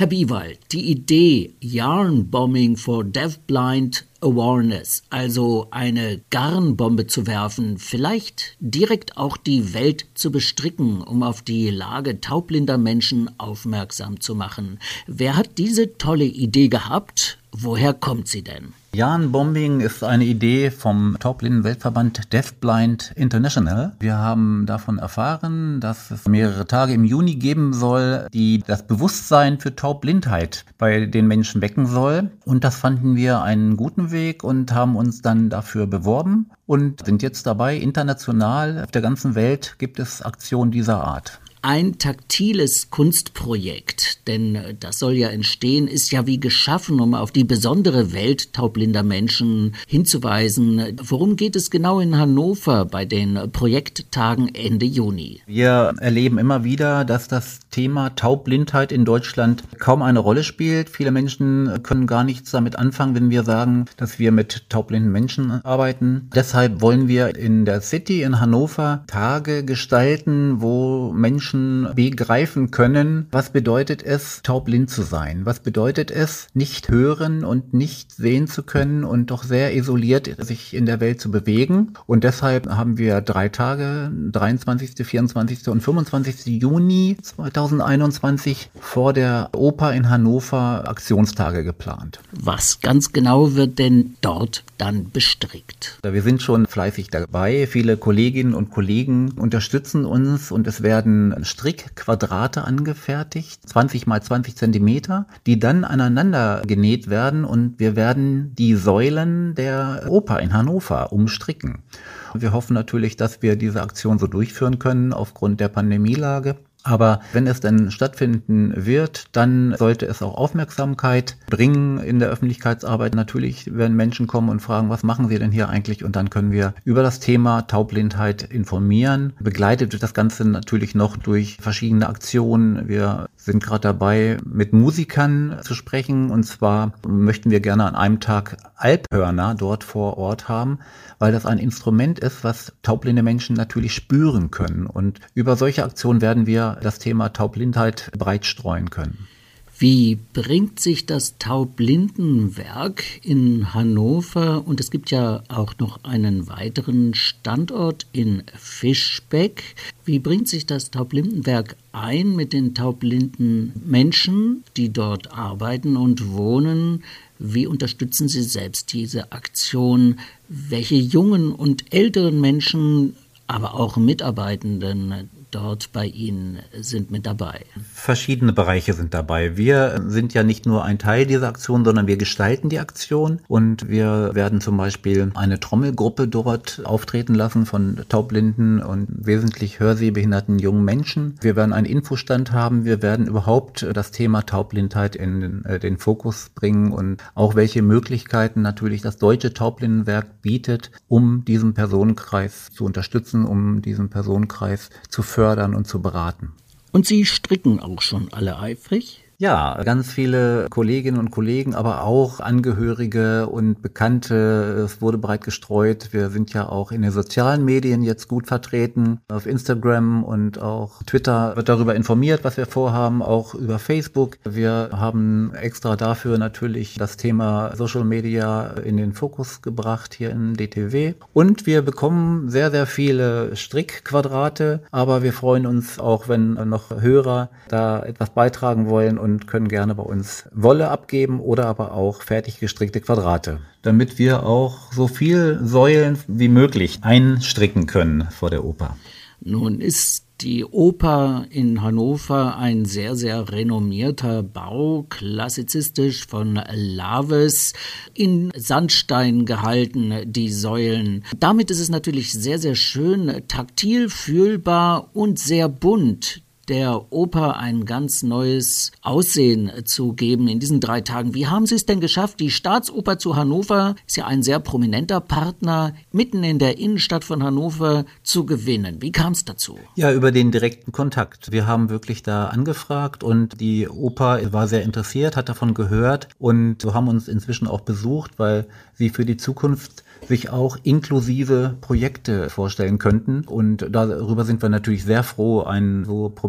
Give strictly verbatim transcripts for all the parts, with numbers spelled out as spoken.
Herr Biewald, die Idee Yarn Bombing for Deafblind Awareness, also eine Garnbombe zu werfen, vielleicht direkt auch die Welt zu bestricken, um auf die Lage taubblinder Menschen aufmerksam zu machen. Wer hat diese tolle Idee gehabt? Woher kommt sie denn? Yarn-Bombing ist eine Idee vom Taubblinden-Weltverband Deafblind International. Wir haben davon erfahren, dass es mehrere Tage im Juni geben soll, die das Bewusstsein für Taubblindheit bei den Menschen wecken soll. Und das fanden wir einen guten Weg und haben uns dann dafür beworben und sind jetzt dabei. International auf der ganzen Welt gibt es Aktionen dieser Art. Ein taktiles Kunstprojekt, denn das soll ja entstehen, ist ja wie geschaffen, um auf die besondere Welt taubblinder Menschen hinzuweisen. Worum geht es genau in Hannover bei den Projekttagen Ende Juni? Wir erleben immer wieder, dass das Thema Taubblindheit in Deutschland kaum eine Rolle spielt. Viele Menschen können gar nichts damit anfangen, wenn wir sagen, dass wir mit taubblinden Menschen arbeiten. Deshalb wollen wir in der City in Hannover Tage gestalten, wo Menschen begreifen können, was bedeutet es, taubblind zu sein? Was bedeutet es, nicht hören und nicht sehen zu können und doch sehr isoliert sich in der Welt zu bewegen? Und deshalb haben wir drei Tage, dreiundzwanzigsten, vierundzwanzigsten und fünfundzwanzigsten Juni zweitausendeinundzwanzig vor der Oper in Hannover Aktionstage geplant. Was ganz genau wird denn dort dann bestrickt? Wir sind schon fleißig dabei. Viele Kolleginnen und Kollegen unterstützen uns und es werden Strickquadrate angefertigt, zwanzig mal zwanzig Zentimeter, die dann aneinander genäht werden und wir werden die Säulen der Oper in Hannover umstricken. Wir hoffen natürlich, dass wir diese Aktion so durchführen können aufgrund der Pandemielage. Aber wenn es denn stattfinden wird, dann sollte es auch Aufmerksamkeit bringen in der Öffentlichkeitsarbeit. Natürlich werden Menschen kommen und fragen, was machen Sie denn hier eigentlich? Und dann können wir über das Thema Taubblindheit informieren. Begleitet wird das Ganze natürlich noch durch verschiedene Aktionen. Wir sind gerade dabei, mit Musikern zu sprechen. Und zwar möchten wir gerne an einem Tag Alphörner dort vor Ort haben, weil das ein Instrument ist, was taubblinde Menschen natürlich spüren können. Und über solche Aktionen werden wir das Thema Taubblindheit breit streuen können. Wie bringt sich das Taubblindenwerk in Hannover, und es gibt ja auch noch einen weiteren Standort in Fischbeck, wie bringt sich das Taubblindenwerk ein mit den taubblinden Menschen, die dort arbeiten und wohnen? Wie unterstützen Sie selbst diese Aktion? Welche jungen und älteren Menschen, aber auch Mitarbeitenden dort bei Ihnen sind mit dabei? Verschiedene Bereiche sind dabei. Wir sind ja nicht nur ein Teil dieser Aktion, sondern wir gestalten die Aktion und wir werden zum Beispiel eine Trommelgruppe dort auftreten lassen von taubblinden und wesentlich hörsehbehinderten jungen Menschen. Wir werden einen Infostand haben. Wir werden überhaupt das Thema Taubblindheit in den, äh, den Fokus bringen und auch welche Möglichkeiten natürlich das Deutsche Taubblindenwerk bietet, um diesen Personenkreis zu unterstützen, um diesen Personenkreis zu fördern und zu beraten. Und Sie stricken auch schon alle eifrig? Ja, ganz viele Kolleginnen und Kollegen, aber auch Angehörige und Bekannte. Es wurde breit gestreut. Wir sind ja auch in den sozialen Medien jetzt gut vertreten. Auf Instagram und auch Twitter wird darüber informiert, was wir vorhaben, auch über Facebook. Wir haben extra dafür natürlich das Thema Social Media in den Fokus gebracht hier in D T W. Und wir bekommen sehr, sehr viele Strickquadrate, aber wir freuen uns auch, wenn noch Hörer da etwas beitragen wollen und können gerne bei uns Wolle abgeben oder aber auch fertig gestrickte Quadrate, damit wir auch so viel Säulen wie möglich einstricken können vor der Oper. Nun ist die Oper in Hannover ein sehr, sehr renommierter Bau, klassizistisch von Laves, in Sandstein gehalten, die Säulen. Damit ist es natürlich sehr, sehr schön, taktil, fühlbar und sehr bunt, der Oper ein ganz neues Aussehen zu geben in diesen drei Tagen. Wie haben Sie es denn geschafft? Die Staatsoper zu Hannover ist ja ein sehr prominenter Partner, mitten in der Innenstadt von Hannover zu gewinnen. Wie kam es dazu? Ja, über den direkten Kontakt. Wir haben wirklich da angefragt und die Oper war sehr interessiert, hat davon gehört und wir haben uns inzwischen auch besucht, weil sie für die Zukunft sich auch inklusive Projekte vorstellen könnten. Und darüber sind wir natürlich sehr froh, einen so prominenten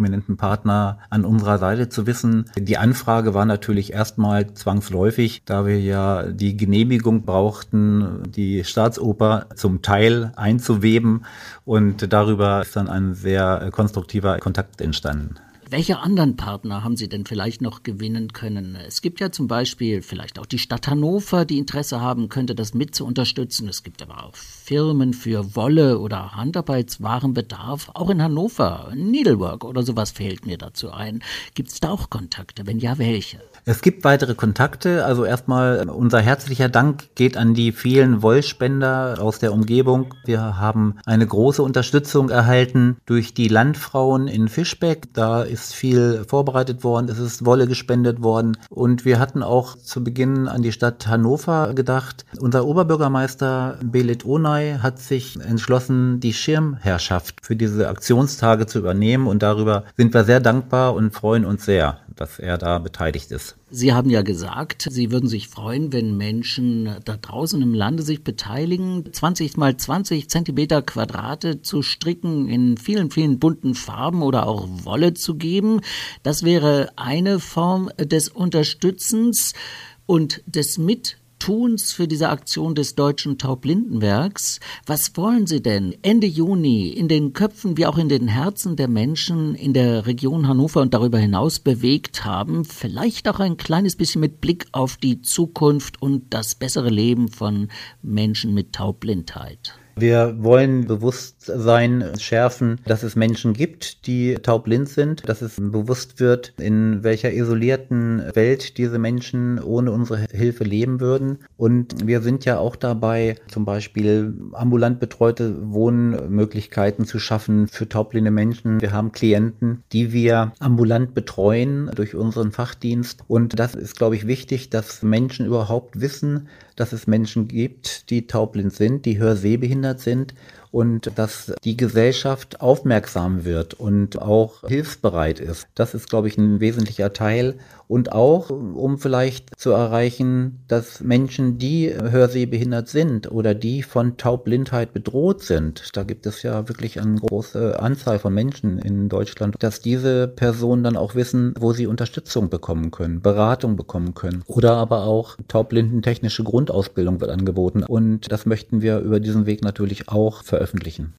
prominenten Partner an unserer Seite zu wissen. Die Anfrage war natürlich erstmal zwangsläufig, da wir ja die Genehmigung brauchten, die Staatsoper zum Teil einzuweben, und darüber ist dann ein sehr konstruktiver Kontakt entstanden. Welche anderen Partner haben Sie denn vielleicht noch gewinnen können? Es gibt ja zum Beispiel vielleicht auch die Stadt Hannover, die Interesse haben könnte, das mit zu unterstützen. Es gibt aber auch Firmen für Wolle- oder Handarbeitswarenbedarf. Auch in Hannover, Needlework oder sowas fällt mir dazu ein. Gibt es da auch Kontakte? Wenn ja, welche? Es gibt weitere Kontakte. Also erstmal unser herzlicher Dank geht an die vielen Wollspender aus der Umgebung. Wir haben eine große Unterstützung erhalten durch die Landfrauen in Fischbeck. Da ist viel vorbereitet worden, es ist Wolle gespendet worden, und wir hatten auch zu Beginn an die Stadt Hannover gedacht. Unser Oberbürgermeister Belit Onay hat sich entschlossen, die Schirmherrschaft für diese Aktionstage zu übernehmen, und darüber sind wir sehr dankbar und freuen uns sehr, dass er da beteiligt ist. Sie haben ja gesagt, Sie würden sich freuen, wenn Menschen da draußen im Lande sich beteiligen, zwanzig mal zwanzig Zentimeter Quadrate zu stricken, in vielen, vielen bunten Farben oder auch Wolle zu geben. Das wäre eine Form des Unterstützens und des Mit Tuns für diese Aktion des Deutschen Taubblindenwerks. Was wollen Sie denn Ende Juni in den Köpfen wie auch in den Herzen der Menschen in der Region Hannover und darüber hinaus bewegt haben? Vielleicht auch ein kleines bisschen mit Blick auf die Zukunft und das bessere Leben von Menschen mit Taubblindheit. Wir wollen Bewusstsein schärfen, dass es Menschen gibt, die taubblind sind, dass es bewusst wird, in welcher isolierten Welt diese Menschen ohne unsere Hilfe leben würden. Und wir sind ja auch dabei, zum Beispiel ambulant betreute Wohnmöglichkeiten zu schaffen für taubblinde Menschen. Wir haben Klienten, die wir ambulant betreuen durch unseren Fachdienst. Und das ist, glaube ich, wichtig, dass Menschen überhaupt wissen, dass es Menschen gibt, die taubblind sind, die hörsehbehindert sind, und dass die Gesellschaft aufmerksam wird und auch hilfsbereit ist. Das ist, glaube ich, ein wesentlicher Teil. Und auch, um vielleicht zu erreichen, dass Menschen, die hörsehbehindert sind oder die von Taubblindheit bedroht sind, da gibt es ja wirklich eine große Anzahl von Menschen in Deutschland, dass diese Personen dann auch wissen, wo sie Unterstützung bekommen können, Beratung bekommen können. Oder aber auch taubblindentechnische Grundausbildung wird angeboten. Und das möchten wir über diesen Weg natürlich auch veröffentlichen.